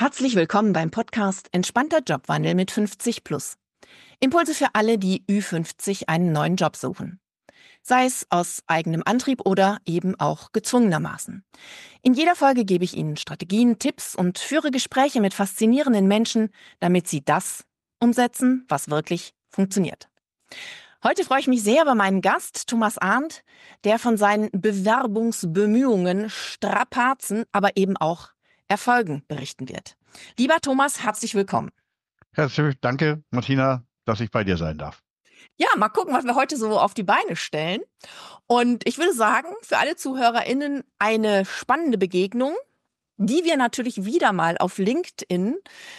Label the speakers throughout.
Speaker 1: Herzlich willkommen beim Podcast Entspannter Jobwandel mit 50 plus. Impulse für alle, die Ü50 einen neuen Job suchen. Sei es aus eigenem Antrieb oder eben auch gezwungenermaßen. In jeder Folge gebe ich Ihnen Strategien, Tipps und führe Gespräche mit faszinierenden Menschen, damit Sie das umsetzen, was wirklich funktioniert. Heute freue ich mich sehr über meinen Gast, Thomas Arndt, der von seinen Bewerbungsbemühungen, Strapazen, aber eben auch Erfolgen berichten wird. Lieber Thomas, herzlich willkommen.
Speaker 2: Herzlich danke, Martina, dass ich bei dir sein darf.
Speaker 1: Ja, mal gucken, was wir heute so auf die Beine stellen. Und ich würde sagen, für alle ZuhörerInnen eine spannende Begegnung, die wir natürlich wieder mal auf LinkedIn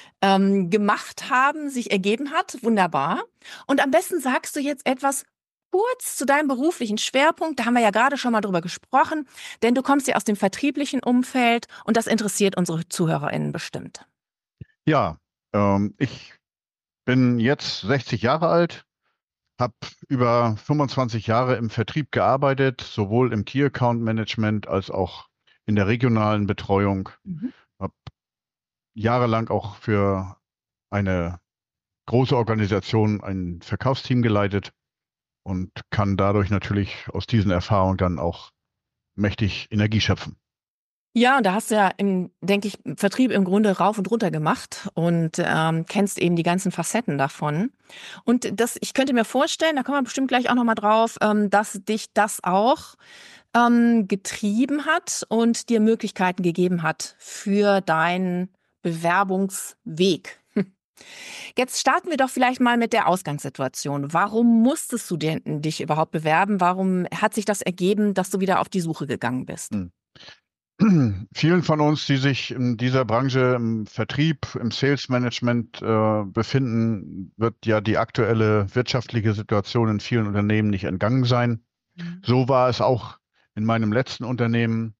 Speaker 1: gemacht haben, sich ergeben hat. Wunderbar. Und am besten sagst du jetzt etwas kurz zu deinem beruflichen Schwerpunkt. Da haben wir ja gerade schon mal drüber gesprochen, denn du kommst ja aus dem vertrieblichen Umfeld und das interessiert unsere ZuhörerInnen bestimmt.
Speaker 2: Ja, ich bin jetzt 60 Jahre alt, habe über 25 Jahre im Vertrieb gearbeitet, sowohl im Key Account Management als auch in der regionalen Betreuung. Habe jahrelang auch für eine große Organisation ein Verkaufsteam geleitet und kann dadurch natürlich aus diesen Erfahrungen dann auch mächtig Energie schöpfen.
Speaker 1: Ja, und da hast du ja, denke ich, Vertrieb im Grunde rauf und runter gemacht und kennst eben die ganzen Facetten davon. Und ich könnte mir vorstellen, da kommen wir bestimmt gleich auch nochmal drauf, dass dich das auch getrieben hat und dir Möglichkeiten gegeben hat für deinen Bewerbungsweg. Jetzt starten wir doch vielleicht mal mit der Ausgangssituation. Warum musstest du dich überhaupt bewerben? Warum hat sich das ergeben, dass du wieder auf die Suche gegangen bist?
Speaker 2: Hm. Vielen von uns, die sich in dieser Branche im Vertrieb, im Sales Management befinden, wird ja die aktuelle wirtschaftliche Situation in vielen Unternehmen nicht entgangen sein.
Speaker 1: Mhm.
Speaker 2: So war es auch in meinem letzten Unternehmen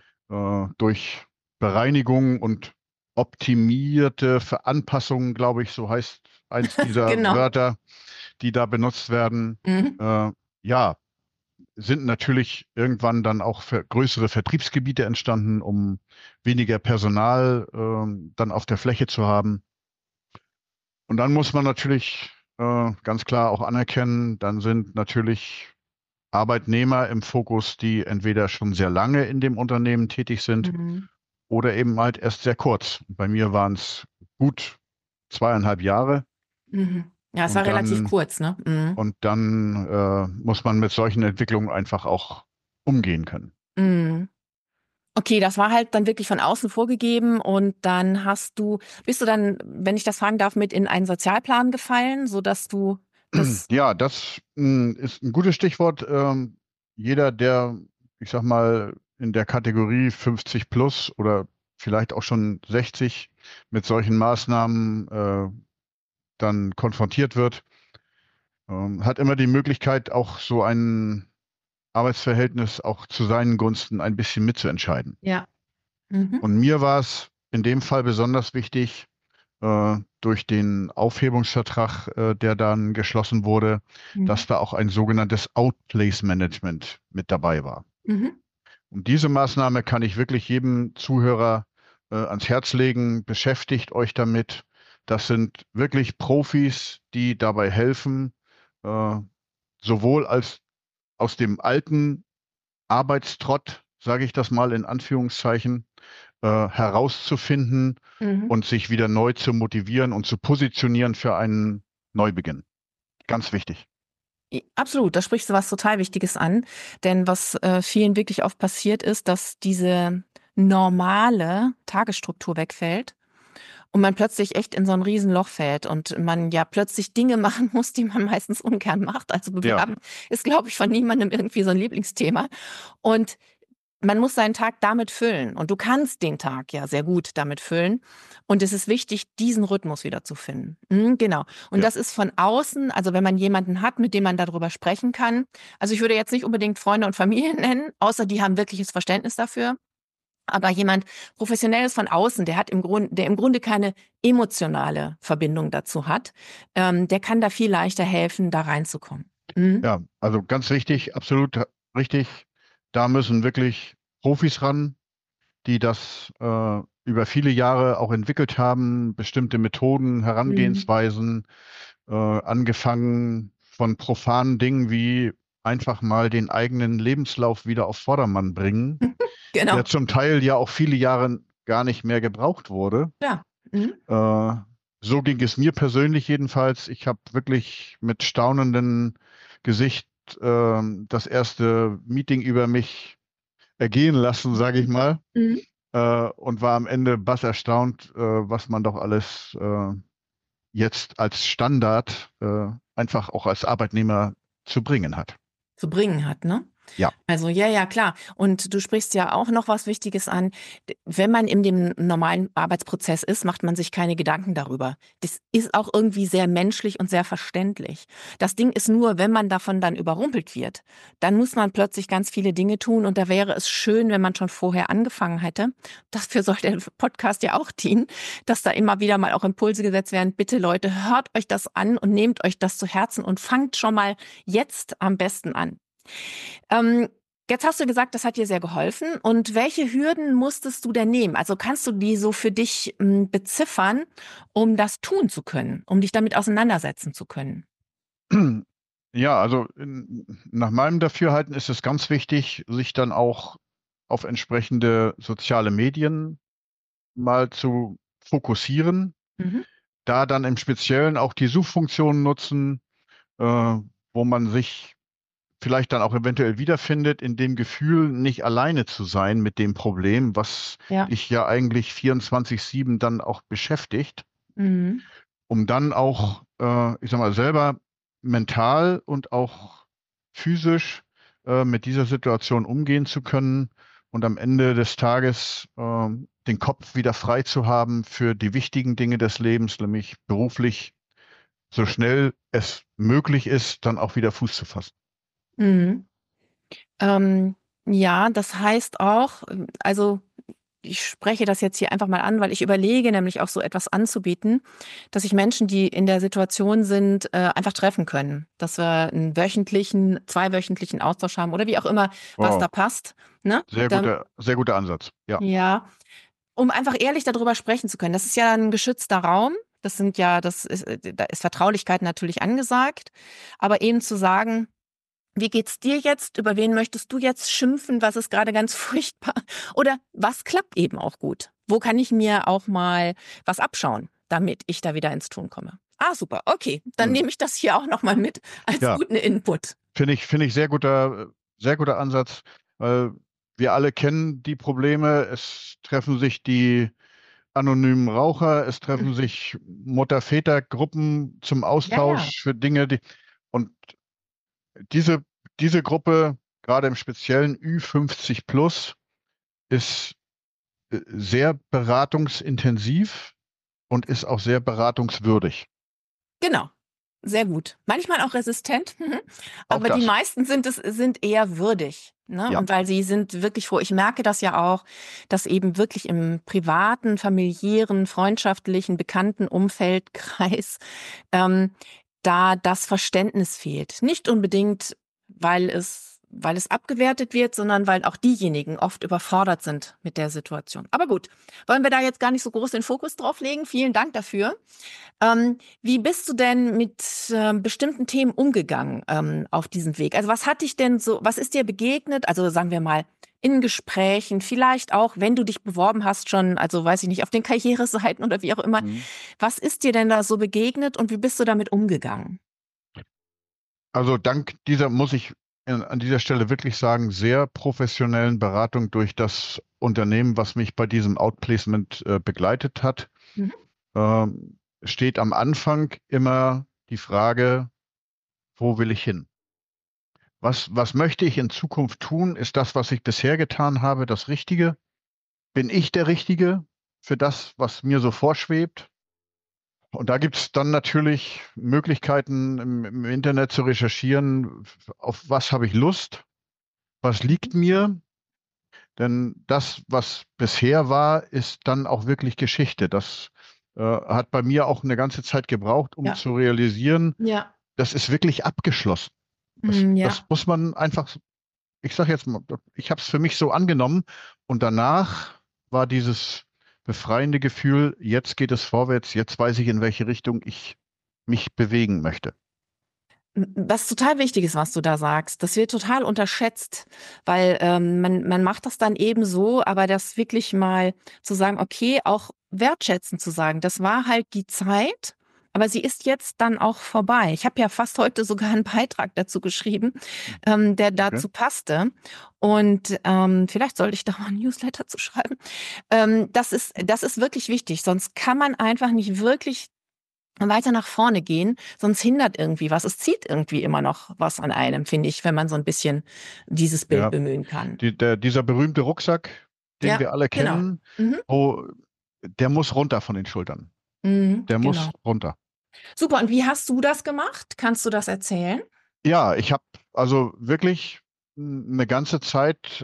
Speaker 2: durch Bereinigung und optimierte Veranpassung, glaube ich, so heißt eins dieser
Speaker 1: Genau.
Speaker 2: Wörter, die da benutzt werden.
Speaker 1: Mhm.
Speaker 2: Ja, sind natürlich irgendwann dann auch größere Vertriebsgebiete entstanden, um weniger Personal dann auf der Fläche zu haben. Und dann muss man natürlich ganz klar auch anerkennen, dann sind natürlich Arbeitnehmer im Fokus, die entweder schon sehr lange in dem Unternehmen tätig sind
Speaker 1: Mhm.
Speaker 2: oder eben halt erst sehr kurz. Bei mir waren es gut 2,5 Jahre
Speaker 1: Mhm. Ja, es war
Speaker 2: und
Speaker 1: relativ
Speaker 2: dann
Speaker 1: kurz, ne? Mhm.
Speaker 2: muss man mit solchen Entwicklungen einfach auch umgehen können.
Speaker 1: Mhm. Okay, das war halt dann wirklich von außen vorgegeben und dann bist du dann, wenn ich das fragen darf, mit in einen Sozialplan gefallen, sodass du das.
Speaker 2: Ja, das ist ein gutes Stichwort. Jeder, der, ich sag mal, in der Kategorie 50 plus oder vielleicht auch schon 60 mit solchen Maßnahmen dann konfrontiert wird, hat immer die Möglichkeit, auch so ein Arbeitsverhältnis auch zu seinen Gunsten ein bisschen mitzuentscheiden.
Speaker 1: Ja. Mhm.
Speaker 2: Und mir war es in dem Fall besonders wichtig, durch den Aufhebungsvertrag, der dann geschlossen wurde,
Speaker 1: Mhm.
Speaker 2: dass da auch ein sogenanntes Outplace Management mit dabei war.
Speaker 1: Mhm.
Speaker 2: Und diese Maßnahme kann ich wirklich jedem Zuhörer ans Herz legen. Beschäftigt euch damit. Das sind wirklich Profis, die dabei helfen, äh, sowohl als aus dem alten Arbeitstrott, sage ich das mal in Anführungszeichen, herauszufinden
Speaker 1: Mhm.
Speaker 2: und sich wieder neu zu motivieren und zu positionieren für einen Neubeginn. Ganz wichtig.
Speaker 1: Absolut, da sprichst du was total Wichtiges an. Denn was vielen wirklich oft passiert ist, dass diese normale Tagesstruktur wegfällt und man plötzlich echt in so ein Riesenloch fällt und man ja plötzlich Dinge machen muss, die man meistens ungern macht. Also
Speaker 2: Ja,
Speaker 1: bewerben ist, glaube ich, von niemandem irgendwie so ein Lieblingsthema. Und man muss seinen Tag damit füllen. Und du kannst den Tag ja sehr gut damit füllen. Und es ist wichtig, diesen Rhythmus wieder zu finden. Genau. Und
Speaker 2: ja,
Speaker 1: das ist von außen, also wenn man jemanden hat, mit dem man darüber sprechen kann. Also ich würde jetzt nicht unbedingt Freunde und Familie nennen, außer die haben wirkliches Verständnis dafür. Aber jemand Professionelles von außen, der im Grunde keine emotionale Verbindung dazu hat, der kann da viel leichter helfen, da reinzukommen. Mhm.
Speaker 2: ja. Also ganz richtig, absolut richtig. Da müssen wirklich Profis ran, die das über viele Jahre auch entwickelt haben, bestimmte Methoden,
Speaker 1: Mhm.
Speaker 2: Herangehensweisen, angefangen von profanen Dingen wie einfach mal den eigenen Lebenslauf wieder auf Vordermann bringen, der
Speaker 1: Genau.
Speaker 2: zum Teil ja auch viele Jahre gar nicht mehr gebraucht wurde.
Speaker 1: Ja. Mhm.
Speaker 2: Äh, so ging es mir persönlich jedenfalls. Ich habe wirklich mit staunendem Gesicht das erste Meeting über mich ergehen lassen, sage ich mal,
Speaker 1: Mhm.
Speaker 2: und war am Ende bass erstaunt, was man doch alles jetzt als Standard einfach auch als Arbeitnehmer zu bringen hat.
Speaker 1: Zu bringen hat, ne?
Speaker 2: Ja.
Speaker 1: Also ja, ja, klar. Und du sprichst ja auch noch was Wichtiges an. Wenn man in dem normalen Arbeitsprozess ist, macht man sich keine Gedanken darüber. Das ist auch irgendwie sehr menschlich und sehr verständlich. Das Ding ist nur, wenn man davon dann überrumpelt wird, dann muss man plötzlich ganz viele Dinge tun und da wäre es schön, wenn man schon vorher angefangen hätte. Dafür soll der Podcast ja auch dienen, dass da immer wieder mal auch Impulse gesetzt werden. Bitte Leute, hört euch das an und nehmt euch das zu Herzen und fangt schon mal jetzt am besten an. Ähm, Jetzt hast du gesagt, das hat dir sehr geholfen. Und welche Hürden musstest du denn nehmen? Also kannst du die so für dich beziffern, um das tun zu können, um dich damit auseinandersetzen zu können?
Speaker 2: Ja, also nach meinem Dafürhalten ist es ganz wichtig, sich dann auch auf entsprechende soziale Medien mal zu fokussieren,
Speaker 1: Mhm.
Speaker 2: da dann im Speziellen auch die Suchfunktionen nutzen, wo man sich vielleicht dann auch eventuell wiederfindet, in dem Gefühl, nicht alleine zu sein mit dem Problem, was
Speaker 1: Ja.
Speaker 2: dich ja eigentlich 24/7 dann auch beschäftigt,
Speaker 1: Mhm.
Speaker 2: um dann auch, ich sag mal, selber mental und auch physisch mit dieser Situation umgehen zu können und am Ende des Tages den Kopf wieder frei zu haben für die wichtigen Dinge des Lebens, nämlich beruflich so schnell es möglich ist, dann auch wieder Fuß zu fassen.
Speaker 1: Mhm. Ähm, ja, das heißt auch, also ich spreche das jetzt hier einfach mal an, weil ich überlege, nämlich auch so etwas anzubieten, dass sich Menschen, die in der Situation sind, einfach treffen können. Dass wir einen wöchentlichen, zweiwöchentlichen Austausch haben oder wie auch immer, was da
Speaker 2: Wow,
Speaker 1: passt. Ne?
Speaker 2: sehr guter Ansatz. Ja.
Speaker 1: Ja, um einfach ehrlich darüber sprechen zu können. Das ist ja ein geschützter Raum. Das sind ja, da ist Vertraulichkeit natürlich angesagt. Aber eben zu sagen, wie geht's dir jetzt? Über wen möchtest du jetzt schimpfen? Was ist gerade ganz furchtbar? Oder was klappt eben auch gut? Wo kann ich mir auch mal was abschauen, damit ich da wieder ins Tun komme? Ah, super. Okay, dann
Speaker 2: Hm.
Speaker 1: nehme ich das hier auch noch mal mit als
Speaker 2: Ja,
Speaker 1: guten Input.
Speaker 2: finde ich sehr guter Ansatz, weil wir alle kennen die Probleme. Es treffen sich die anonymen Raucher, es treffen sich Mutter-Väter-Gruppen zum
Speaker 1: Ja, ja.
Speaker 2: Austausch für Dinge, und diese, diese Gruppe, gerade im speziellen Ü50 plus, ist sehr beratungsintensiv und ist auch sehr beratungswürdig.
Speaker 1: Genau. Sehr gut. Manchmal auch resistent,
Speaker 2: Auch
Speaker 1: aber die
Speaker 2: das.
Speaker 1: meisten sind eher würdig. Ne?
Speaker 2: Ja.
Speaker 1: Und weil sie sind wirklich froh. Ich merke das ja auch, dass eben wirklich im privaten, familiären, freundschaftlichen, bekannten Umfeldkreis ähm, da das Verständnis fehlt. Nicht unbedingt, weil es abgewertet wird, sondern weil auch diejenigen oft überfordert sind mit der Situation. Aber gut, wollen wir da jetzt gar nicht so groß den Fokus drauf legen? Vielen Dank dafür. Wie bist du denn mit bestimmten Themen umgegangen auf diesem Weg? Also was hat dich denn so, was ist dir begegnet? Also sagen wir mal in Gesprächen, vielleicht auch, wenn du dich beworben hast schon, also weiß ich nicht, auf den Karriereseiten oder wie auch immer.
Speaker 2: Mhm.
Speaker 1: Was ist dir denn da so begegnet und wie bist du damit umgegangen?
Speaker 2: Also dank dieser, muss ich an dieser Stelle wirklich sagen, sehr professionellen Beratung durch das Unternehmen, was mich bei diesem Outplacement begleitet hat,
Speaker 1: Mhm.
Speaker 2: steht am Anfang immer die Frage, wo will ich hin? Was möchte ich in Zukunft tun? Ist das, was ich bisher getan habe, das Richtige? Bin ich der Richtige für das, was mir so vorschwebt? Und da gibt es dann natürlich Möglichkeiten im Internet zu recherchieren, auf was habe ich Lust, was liegt mir. Denn das, was bisher war, ist dann auch wirklich Geschichte. Das hat bei mir auch eine ganze Zeit gebraucht, um
Speaker 1: Ja,
Speaker 2: zu realisieren,
Speaker 1: ja,
Speaker 2: das ist wirklich abgeschlossen. Das
Speaker 1: ja,
Speaker 2: muss man einfach, ich sage jetzt mal, ich habe es für mich so angenommen und danach war dieses befreiende Gefühl, jetzt geht es vorwärts, jetzt weiß ich, in welche Richtung ich mich bewegen möchte.
Speaker 1: Was total wichtig ist, was du da sagst, das wird total unterschätzt, weil man macht das dann eben so, aber das wirklich mal zu sagen, okay, auch wertschätzend zu sagen, das war halt die Zeit, aber sie ist jetzt dann auch vorbei. Ich habe ja fast heute sogar einen Beitrag dazu geschrieben, der
Speaker 2: Okay.
Speaker 1: dazu passte. Und vielleicht sollte ich da mal ein Newsletter zu schreiben. Das ist wirklich wichtig, sonst kann man einfach nicht wirklich weiter nach vorne gehen, sonst hindert irgendwie was. Es zieht irgendwie immer noch was an einem, finde ich, wenn man so ein bisschen dieses Bild
Speaker 2: Ja,
Speaker 1: bemühen kann.
Speaker 2: dieser berühmte Rucksack, den
Speaker 1: Ja,
Speaker 2: wir alle
Speaker 1: genau.
Speaker 2: kennen,
Speaker 1: Mhm.
Speaker 2: wo, der muss runter von den Schultern.
Speaker 1: Mhm,
Speaker 2: Der muss
Speaker 1: genau.
Speaker 2: runter.
Speaker 1: Super. Und wie hast du das gemacht? Kannst du das erzählen?
Speaker 2: Ja, ich habe also wirklich eine ganze Zeit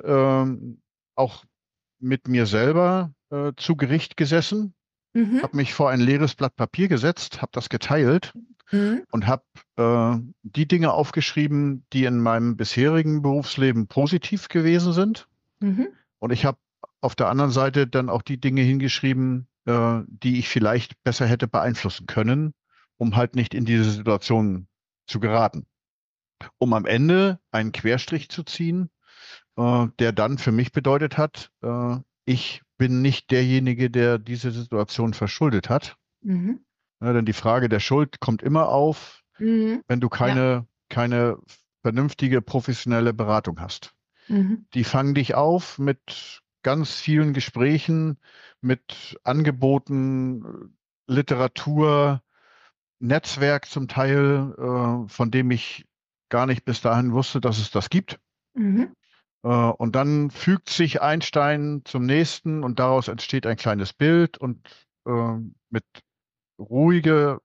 Speaker 2: auch mit mir selber zu Gericht gesessen,
Speaker 1: Mhm.
Speaker 2: habe mich vor ein leeres Blatt Papier gesetzt, habe das geteilt
Speaker 1: Mhm.
Speaker 2: und habe die Dinge aufgeschrieben, die in meinem bisherigen Berufsleben positiv gewesen sind.
Speaker 1: Mhm.
Speaker 2: Und ich habe auf der anderen Seite dann auch die Dinge hingeschrieben, die ich vielleicht besser hätte beeinflussen können, um halt nicht in diese Situation zu geraten. Um am Ende einen Querstrich zu ziehen, der dann für mich bedeutet hat, ich bin nicht derjenige, der diese Situation verschuldet hat.
Speaker 1: Mhm.
Speaker 2: Ja, denn die Frage der Schuld kommt immer auf,
Speaker 1: Mhm.
Speaker 2: wenn du
Speaker 1: Ja.
Speaker 2: keine vernünftige professionelle Beratung hast.
Speaker 1: Mhm.
Speaker 2: Die fangen dich auf mit ganz vielen Gesprächen, mit Angeboten, Literatur, Netzwerk zum Teil, von dem ich gar nicht bis dahin wusste, dass es das gibt.
Speaker 1: Mhm.
Speaker 2: Und dann fügt sich ein Stein zum nächsten und daraus entsteht ein kleines Bild und mit ruhiger,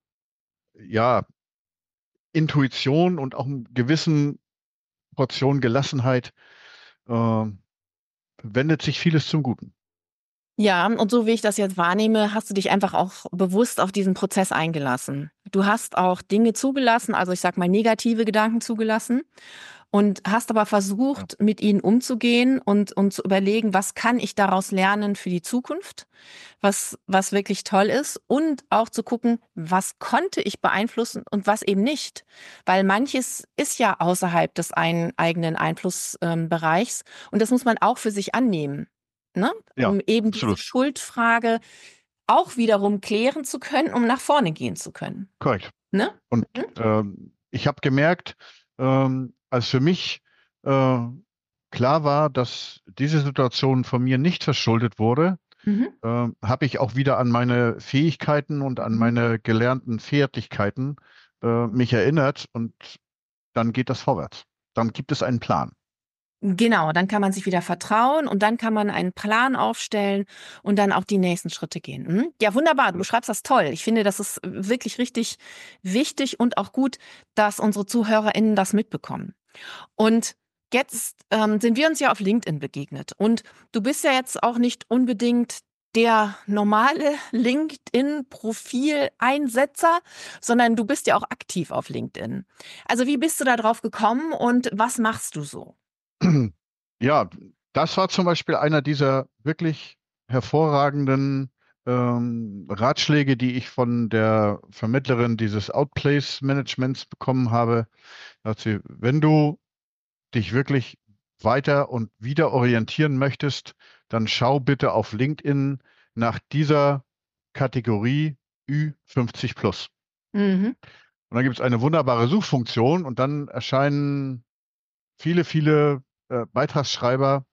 Speaker 2: ja, Intuition und auch einer gewissen Portion Gelassenheit äh, wendet sich vieles zum Guten.
Speaker 1: Ja, und so wie ich das jetzt wahrnehme, hast du dich einfach auch bewusst auf diesen Prozess eingelassen. Du hast auch Dinge zugelassen, also ich sag mal negative Gedanken zugelassen und hast aber
Speaker 2: Ja,
Speaker 1: versucht, mit ihnen umzugehen und zu überlegen, was kann ich daraus lernen für die Zukunft, was wirklich toll ist und auch zu gucken, was konnte ich beeinflussen und was eben nicht. Weil manches ist ja außerhalb des eigenen Einflussbereichs und das muss man auch für sich annehmen, ne?
Speaker 2: ja,
Speaker 1: Um eben diese
Speaker 2: absolut.
Speaker 1: Schuldfrage auch wiederum klären zu können, um nach vorne gehen zu können.
Speaker 2: Korrekt.
Speaker 1: Ne?
Speaker 2: Und
Speaker 1: Mhm.
Speaker 2: ich habe gemerkt, als für mich äh, klar war, dass diese Situation von mir nicht verschuldet wurde,
Speaker 1: Mhm.
Speaker 2: habe ich auch wieder an meine Fähigkeiten und an
Speaker 1: Mhm.
Speaker 2: meine gelernten Fertigkeiten mich erinnert und dann geht das vorwärts. Dann gibt es einen Plan.
Speaker 1: Genau, dann kann man sich wieder vertrauen und dann kann man einen Plan aufstellen und dann auch die nächsten Schritte gehen. Mhm. Ja, wunderbar, du beschreibst das toll. Ich finde, das ist wirklich richtig wichtig und auch gut, dass unsere ZuhörerInnen das mitbekommen. Und jetzt sind wir uns ja auf LinkedIn begegnet. Und du bist ja jetzt auch nicht unbedingt der normale LinkedIn-Profil-Einsetzer, sondern du bist ja auch aktiv auf LinkedIn. Also wie bist du da drauf gekommen und was machst du so?
Speaker 2: Ja, das war zum Beispiel einer dieser wirklich hervorragenden Ratschläge, die ich von der Vermittlerin dieses Outplace-Managements bekommen habe. Da hat sie, wenn du dich wirklich weiter und wieder orientieren möchtest, dann schau bitte auf LinkedIn nach dieser Kategorie Ü50 plus.
Speaker 1: Mhm.
Speaker 2: Und dann gibt es eine wunderbare Suchfunktion und dann erscheinen viele Beitragsschreiber,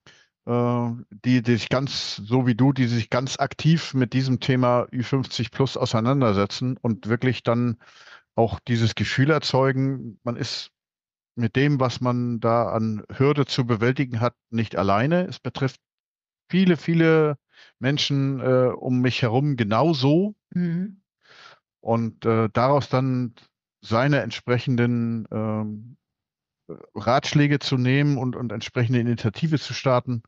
Speaker 2: die sich ganz, so wie du, die sich ganz aktiv mit diesem Thema Ü50 plus auseinandersetzen und wirklich dann auch dieses Gefühl erzeugen, man ist mit dem, was man da an Hürde zu bewältigen hat, nicht alleine. Es betrifft viele Menschen um mich herum genauso
Speaker 1: Mhm.
Speaker 2: und daraus dann seine entsprechenden Ratschläge zu nehmen und entsprechende Initiative zu starten,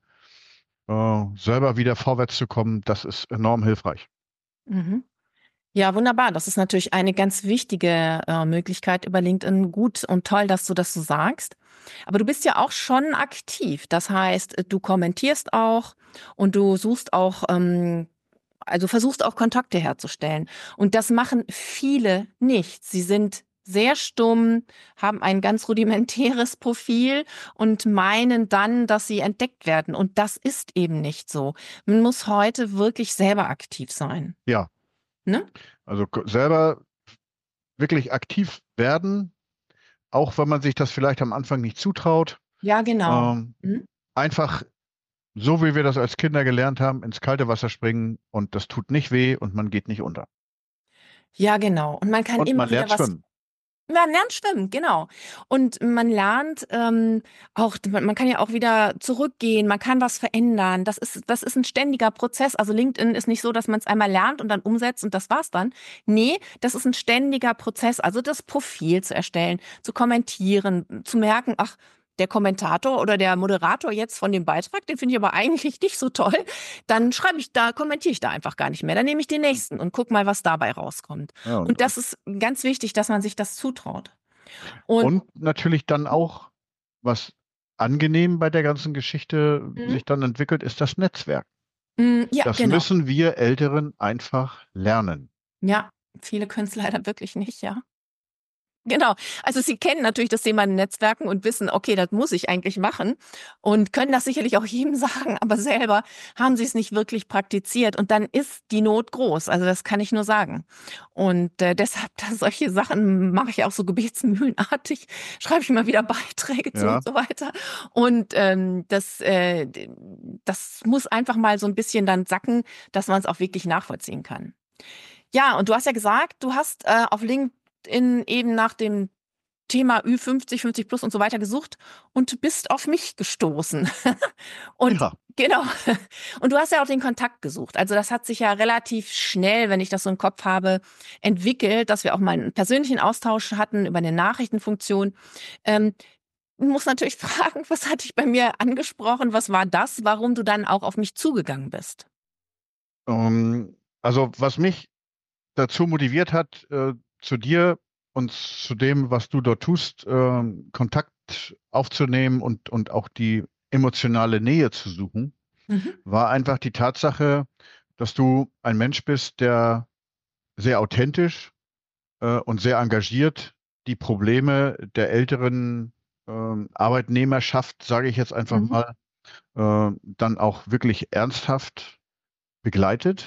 Speaker 2: selber wieder vorwärts zu kommen, das ist enorm hilfreich.
Speaker 1: Mhm. Ja, wunderbar. Das ist natürlich eine ganz wichtige Möglichkeit über LinkedIn. Gut und toll, dass du das so sagst. Aber du bist ja auch schon aktiv. Das heißt, du kommentierst auch und du suchst auch also versuchst auch Kontakte herzustellen. Und das machen viele nicht. Sie sind sehr stumm, haben ein ganz rudimentäres Profil und meinen dann, dass sie entdeckt werden. Und das ist eben nicht so. Man muss heute wirklich selber aktiv sein.
Speaker 2: Ja,
Speaker 1: Ne?
Speaker 2: also selber wirklich aktiv werden, auch wenn man sich das vielleicht am Anfang nicht zutraut.
Speaker 1: Ja, genau.
Speaker 2: Ähm,
Speaker 1: Mhm.
Speaker 2: einfach so, wie wir das als Kinder gelernt haben, ins kalte Wasser springen und das tut nicht weh und man geht nicht unter.
Speaker 1: Ja, genau. Und man kann
Speaker 2: Und
Speaker 1: immer
Speaker 2: man
Speaker 1: wieder
Speaker 2: lernt
Speaker 1: was.
Speaker 2: schwimmen.
Speaker 1: Man lernt schwimmen, genau. Und man lernt auch, man kann ja auch wieder zurückgehen, man kann was verändern. Das ist ein ständiger Prozess. Also LinkedIn ist nicht so, dass man es einmal lernt und dann umsetzt und das war's dann. Nee, das ist ein ständiger Prozess. Also das Profil zu erstellen, zu kommentieren, zu merken, ach, der Kommentator oder der Moderator jetzt von dem Beitrag, den finde ich aber eigentlich nicht so toll. Dann kommentiere ich da einfach gar nicht mehr. Dann nehme ich den nächsten und guck mal, was dabei rauskommt.
Speaker 2: Ja,
Speaker 1: Und das ist ganz wichtig, dass man sich das zutraut. Und
Speaker 2: und natürlich dann auch, was angenehm bei der ganzen Geschichte
Speaker 1: mhm.
Speaker 2: sich dann entwickelt, ist das Netzwerk.
Speaker 1: Ja,
Speaker 2: Das
Speaker 1: genau.
Speaker 2: müssen wir Älteren einfach lernen.
Speaker 1: Ja, viele können es leider wirklich nicht, ja. Genau. Also sie kennen natürlich das Thema Netzwerken und wissen, okay, das muss ich eigentlich machen und können das sicherlich auch jedem sagen, aber selber haben sie es nicht wirklich praktiziert und dann ist die Not groß. Also das kann ich nur sagen. Und deshalb solche Sachen mache ich auch so gebetsmühlenartig, schreibe ich immer wieder Beiträge zu und
Speaker 2: Ja,
Speaker 1: so weiter. Und das muss einfach mal so ein bisschen dann sacken, dass man es auch wirklich nachvollziehen kann. Ja, und du hast ja gesagt, du hast auf LinkedIn eben nach dem Thema Ü50, 50 plus und so weiter gesucht und bist auf mich gestoßen. Und
Speaker 2: ja,
Speaker 1: genau. Und du hast ja auch den Kontakt gesucht. Also das hat sich ja relativ schnell, wenn ich das so im Kopf habe, entwickelt, dass wir auch mal einen persönlichen Austausch hatten über eine Nachrichtenfunktion. Ähm, muss natürlich fragen, was hat dich bei mir angesprochen? Was war das, warum du dann auch auf mich zugegangen bist?
Speaker 2: also was mich dazu motiviert hat, zu dir und zu dem, was du dort tust, Kontakt aufzunehmen und auch die emotionale Nähe zu suchen,
Speaker 1: Mhm.
Speaker 2: war einfach die Tatsache, dass du ein Mensch bist, der sehr authentisch und sehr engagiert die Probleme der älteren Arbeitnehmerschaft, sage ich jetzt einfach
Speaker 1: Mhm.
Speaker 2: mal, dann auch wirklich ernsthaft begleitet,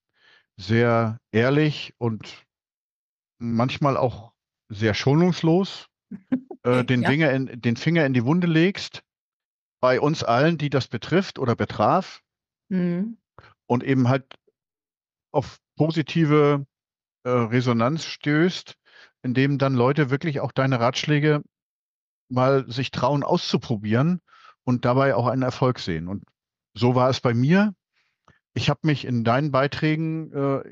Speaker 2: sehr ehrlich und manchmal auch sehr schonungslos
Speaker 1: Ja.
Speaker 2: den Finger in die Wunde legst, bei uns allen, die das betrifft oder betraf,
Speaker 1: Mhm.
Speaker 2: und eben halt auf positive Resonanz stößt, indem dann Leute wirklich auch deine Ratschläge mal sich trauen auszuprobieren und dabei auch einen Erfolg sehen. Und so war es bei mir. Ich habe mich in deinen Beiträgen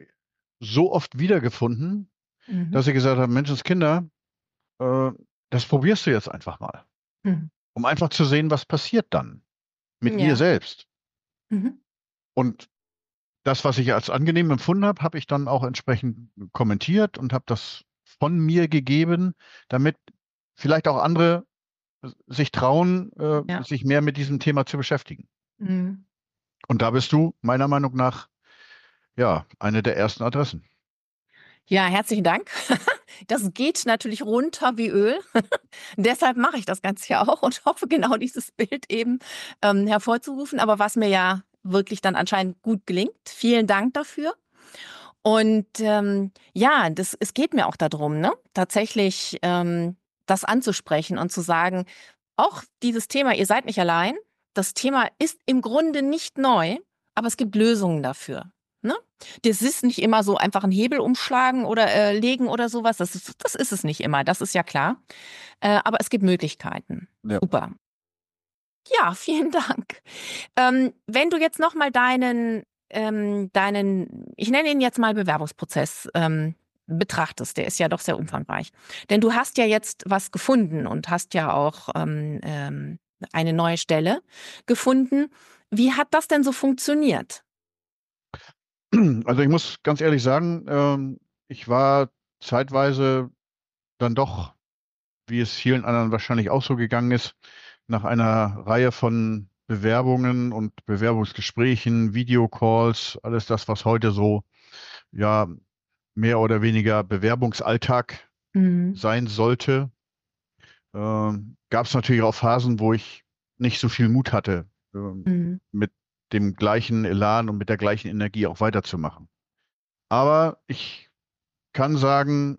Speaker 2: so oft wiedergefunden,
Speaker 1: Mhm.
Speaker 2: dass ich gesagt habe, Menschenskinder, äh, das probierst du jetzt einfach mal,
Speaker 1: Mhm.
Speaker 2: um einfach zu sehen, was passiert dann mit mir
Speaker 1: Ja.
Speaker 2: selbst.
Speaker 1: Mhm.
Speaker 2: Und das, was ich als angenehm empfunden habe, habe ich dann auch entsprechend kommentiert und habe das von mir gegeben, damit vielleicht auch andere sich trauen,
Speaker 1: Ja.
Speaker 2: sich mehr mit diesem Thema zu beschäftigen.
Speaker 1: Mhm.
Speaker 2: Und da bist du meiner Meinung nach ja eine der ersten Adressen.
Speaker 1: Ja, herzlichen Dank. Das geht natürlich runter wie Öl. Deshalb mache ich das Ganze ja auch und hoffe, genau dieses Bild eben hervorzurufen. Aber was mir ja wirklich dann anscheinend gut gelingt. Vielen Dank dafür. Und ja, es geht mir auch darum, ne, tatsächlich das anzusprechen und zu sagen, auch dieses Thema, ihr seid nicht allein. Das Thema ist im Grunde nicht neu, aber es gibt Lösungen dafür. Ne? Das ist nicht immer so einfach einen Hebel umschlagen oder legen oder sowas. Das ist es nicht immer, das ist ja klar. Aber es gibt Möglichkeiten.
Speaker 2: Ja.
Speaker 1: Super. Ja, vielen Dank. Wenn du jetzt nochmal ich nenne ihn jetzt mal Bewerbungsprozess, betrachtest, der ist ja doch sehr umfangreich. Denn du hast ja jetzt was gefunden und hast ja auch eine neue Stelle gefunden. Wie hat das denn so funktioniert?
Speaker 2: Also ich muss ganz ehrlich sagen, ich war zeitweise dann doch, wie es vielen anderen wahrscheinlich auch so gegangen ist, nach einer Reihe von Bewerbungen und Bewerbungsgesprächen, Videocalls, alles das, was heute so, ja, mehr oder weniger Bewerbungsalltag
Speaker 1: Mhm.
Speaker 2: sein sollte, gab es natürlich auch Phasen, wo ich nicht so viel Mut hatte,
Speaker 1: Mhm.
Speaker 2: mit dem gleichen Elan und mit der gleichen Energie auch weiterzumachen. Aber ich kann sagen,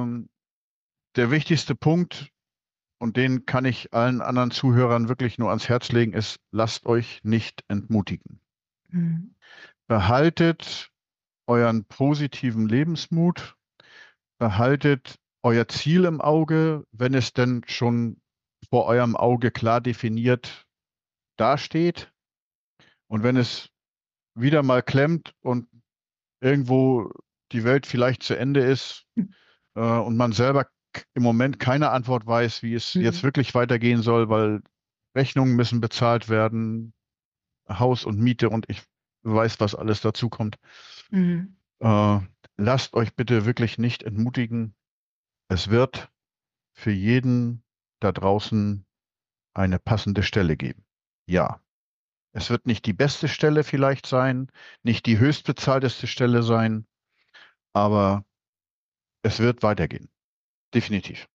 Speaker 2: der wichtigste Punkt, und den kann ich allen anderen Zuhörern wirklich nur ans Herz legen, ist, lasst euch nicht entmutigen.
Speaker 1: Mhm.
Speaker 2: Behaltet euren positiven Lebensmut, behaltet euer Ziel im Auge, wenn es denn schon vor eurem Auge klar definiert dasteht. Und wenn es wieder mal klemmt und irgendwo die Welt vielleicht zu Ende ist, und man selber im Moment keine Antwort weiß, wie es jetzt
Speaker 1: Mhm.
Speaker 2: wirklich weitergehen soll, weil Rechnungen müssen bezahlt werden, Haus und Miete und ich weiß, was alles dazu kommt.
Speaker 1: Mhm.
Speaker 2: Äh, lasst euch bitte wirklich nicht entmutigen. Es wird für jeden da draußen eine passende Stelle geben. Ja, es wird nicht die beste Stelle vielleicht sein, nicht die höchstbezahlteste Stelle sein, aber es wird weitergehen. Definitiv.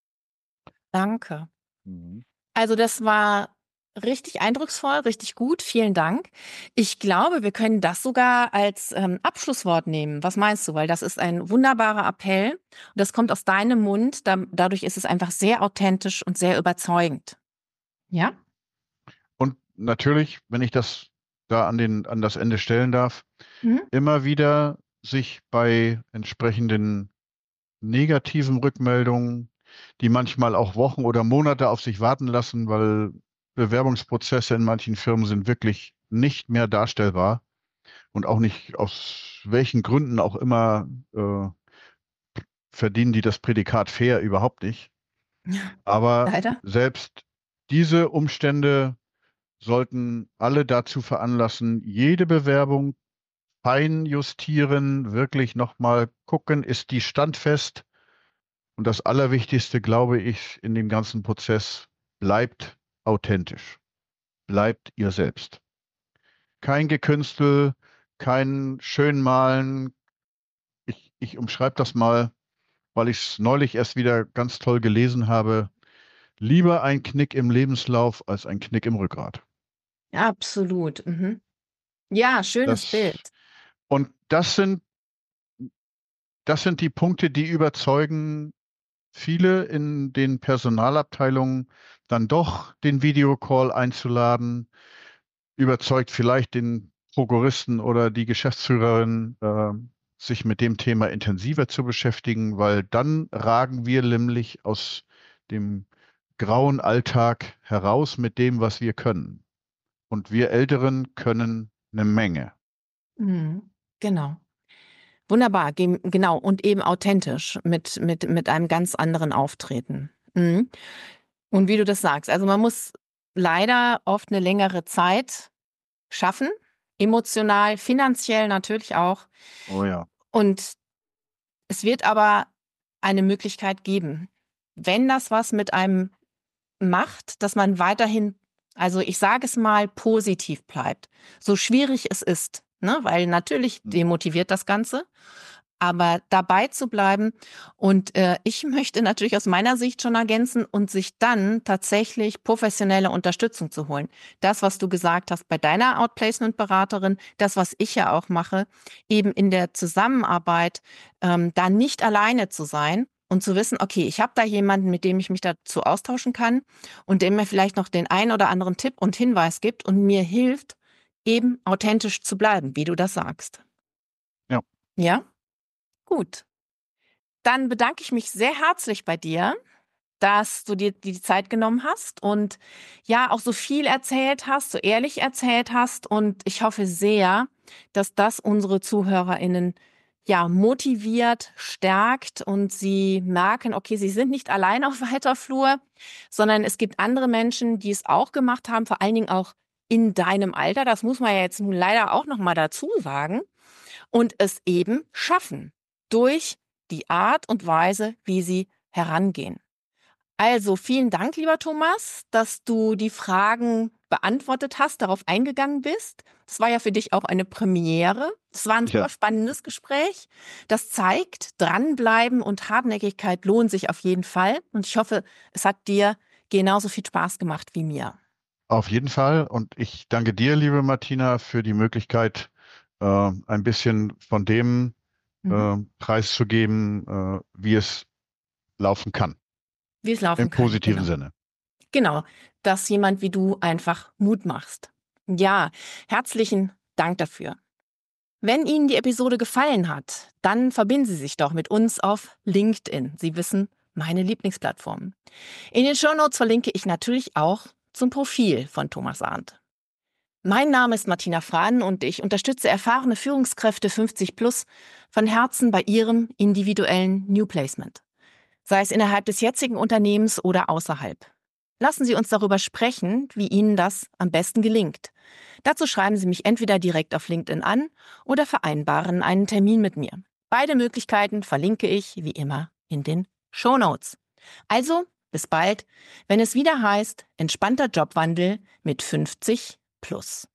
Speaker 1: Danke.
Speaker 2: Mhm.
Speaker 1: Also das war richtig eindrucksvoll, richtig gut. Vielen Dank. Ich glaube, wir können das sogar als Abschlusswort nehmen. Was meinst du? Weil das ist ein wunderbarer Appell und das kommt aus deinem Mund. Dadurch ist es einfach sehr authentisch und sehr überzeugend. Ja?
Speaker 2: Und natürlich, wenn ich das da an das Ende stellen darf,
Speaker 1: Mhm.
Speaker 2: immer wieder sich bei entsprechenden negativen Rückmeldungen, die manchmal auch Wochen oder Monate auf sich warten lassen, weil Bewerbungsprozesse in manchen Firmen sind wirklich nicht mehr darstellbar und auch nicht aus welchen Gründen auch immer verdienen die das Prädikat fair überhaupt nicht. Aber
Speaker 1: Leider.
Speaker 2: selbst diese Umstände sollten alle dazu veranlassen, jede Bewerbung fein justieren, wirklich nochmal gucken, ist die standfest? Und das Allerwichtigste, glaube ich, in dem ganzen Prozess, bleibt authentisch. Bleibt ihr selbst. Kein Gekünstel, kein Schönmalen. Ich umschreibe das mal, weil ich es neulich erst wieder ganz toll gelesen habe. Lieber ein Knick im Lebenslauf als ein Knick im Rückgrat.
Speaker 1: Absolut. Mhm. Ja, schönes
Speaker 2: Das,
Speaker 1: Bild.
Speaker 2: und das sind die Punkte, die überzeugen viele in den Personalabteilungen, dann doch den Videocall einzuladen, überzeugt vielleicht den Prokuristen oder die Geschäftsführerin, sich mit dem Thema intensiver zu beschäftigen, weil dann ragen wir nämlich aus dem grauen Alltag heraus mit dem, was wir können. Und wir Älteren können eine Menge.
Speaker 1: Mhm. Genau. Wunderbar, genau. Und eben authentisch mit einem ganz anderen Auftreten. Mhm. Und wie du das sagst, also man muss leider oft eine längere Zeit schaffen, emotional, finanziell natürlich auch.
Speaker 2: Oh ja.
Speaker 1: Und es wird aber eine Möglichkeit geben, wenn das was mit einem macht, dass man weiterhin, also ich sage es mal, positiv bleibt, so schwierig es ist, ne? Weil natürlich demotiviert das Ganze. Aber dabei zu bleiben. Und ich möchte natürlich aus meiner Sicht schon ergänzen und sich dann tatsächlich professionelle Unterstützung zu holen. Das, was du gesagt hast bei deiner Outplacement-Beraterin, das, was ich ja auch mache, eben in der Zusammenarbeit da nicht alleine zu sein und zu wissen, okay, ich habe da jemanden, mit dem ich mich dazu austauschen kann und der mir vielleicht noch den einen oder anderen Tipp und Hinweis gibt und mir hilft, eben authentisch zu bleiben, wie du das sagst.
Speaker 2: Ja.
Speaker 1: Ja? Gut. Dann bedanke ich mich sehr herzlich bei dir, dass du dir die Zeit genommen hast und ja auch so viel erzählt hast, so ehrlich erzählt hast. Und ich hoffe sehr, dass das unsere ZuhörerInnen ja motiviert, stärkt und sie merken, okay, sie sind nicht allein auf weiter Flur, sondern es gibt andere Menschen, die es auch gemacht haben, vor allen Dingen auch in deinem Alter. Das muss man ja jetzt nun leider auch noch mal dazu sagen und es eben schaffen durch die Art und Weise, wie sie herangehen. Also vielen Dank, lieber Thomas, dass du die Fragen beantwortet hast, darauf eingegangen bist. Das war ja für dich auch eine Premiere. Es war ein super
Speaker 2: Ja,
Speaker 1: spannendes Gespräch. Das zeigt, dranbleiben und Hartnäckigkeit lohnen sich auf jeden Fall. Und ich hoffe, es hat dir genauso viel Spaß gemacht wie mir.
Speaker 2: auf jeden Fall. Und ich danke dir, liebe Martina, für die Möglichkeit, ein bisschen von dem
Speaker 1: Mhm.
Speaker 2: preiszugeben, wie es laufen kann.
Speaker 1: Wie es laufen
Speaker 2: Im
Speaker 1: kann,
Speaker 2: positiven
Speaker 1: genau.
Speaker 2: Sinne.
Speaker 1: Genau, dass jemand wie du einfach Mut machst. Ja, herzlichen Dank dafür. Wenn Ihnen die Episode gefallen hat, dann verbinden Sie sich doch mit uns auf LinkedIn. Sie wissen, meine Lieblingsplattform. In den Shownotes verlinke ich natürlich auch zum Profil von Thomas Arndt. Mein Name ist Martina Frahn und ich unterstütze erfahrene Führungskräfte 50 plus von Herzen bei ihrem individuellen New Placement. Sei es innerhalb des jetzigen Unternehmens oder außerhalb. Lassen Sie uns darüber sprechen, wie Ihnen das am besten gelingt. Dazu schreiben Sie mich entweder direkt auf LinkedIn an oder vereinbaren einen Termin mit mir. Beide Möglichkeiten verlinke ich, wie immer, in den Shownotes. Also, bis bald, wenn es wieder heißt, entspannter Jobwandel mit 50 plus.